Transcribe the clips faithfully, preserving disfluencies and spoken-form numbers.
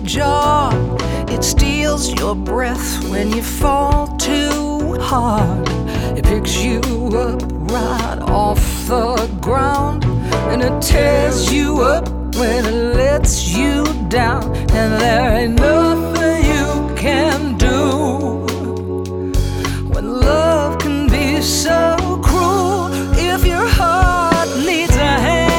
jaw. It steals your breath when you fall too hard. It picks you up right off the ground, and it tears you up when it lets you down. And there ain't nothing you can do when love can be so cruel. If your heart needs a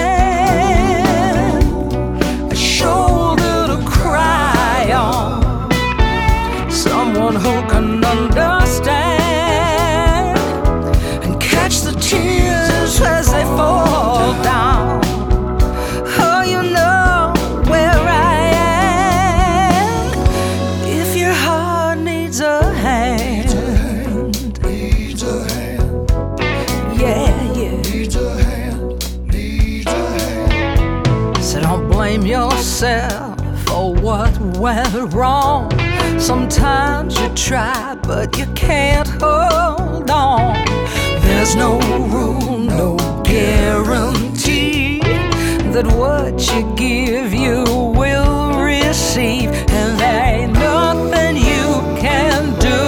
hand, a shoulder to cry on, someone who can understand and catch the tears as they fall down. Oh, you know where I am. If your heart needs a hand, needs a hand, yeah, yeah. needs a hand, needs a hand. So don't blame yourself for what went wrong. Sometimes you try, but you can't hold on. There's no rule, no guarantee that what you give you will receive. And there ain't nothing you can do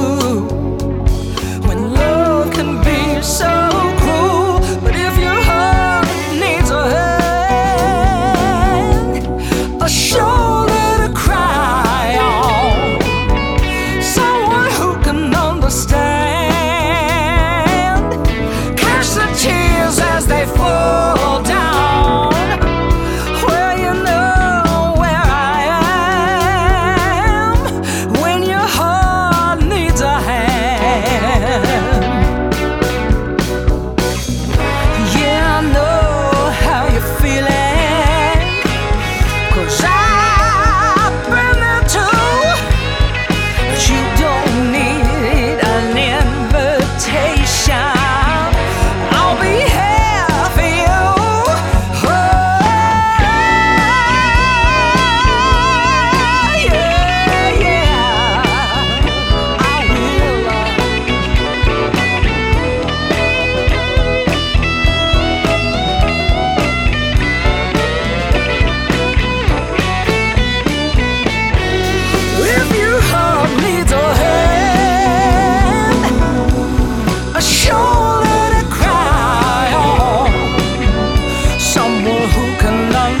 when love can be so cruel. But if your heart needs a hand, a shoulder to cry on, someone who can understand, catch the tears as they fall down. Well, you know where I am when your heart needs a hand. Yeah, I know how you're feeling, 'cause I've been there too. But you don't need an invitation. I'll be here for you. Oh, yeah, yeah, I will. If your heart needs a hand, a shoulder to cry on, someone who can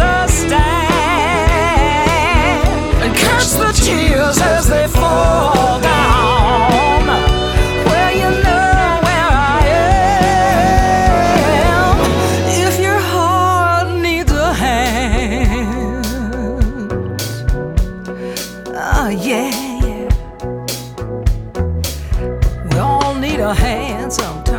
understand and catch the tears as they fall down. Well, you know where I am if your heart needs a hand. Oh, yeah, yeah. We all need a hand sometimes.